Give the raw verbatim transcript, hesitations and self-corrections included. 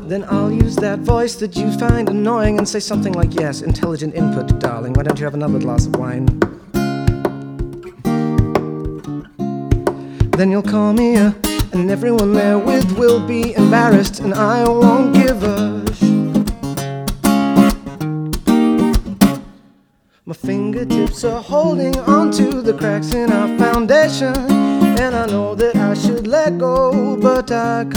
Then I'll use that voice that you find annoying and say something like, yes, intelligent input, darling. Why don't you have another glass of wine? Then you'll call me uh, and everyone there with will be embarrassed, and I won't give a sh. My fingertips are holding onto the cracks in our foundation, and I know that I should let go, but I can't.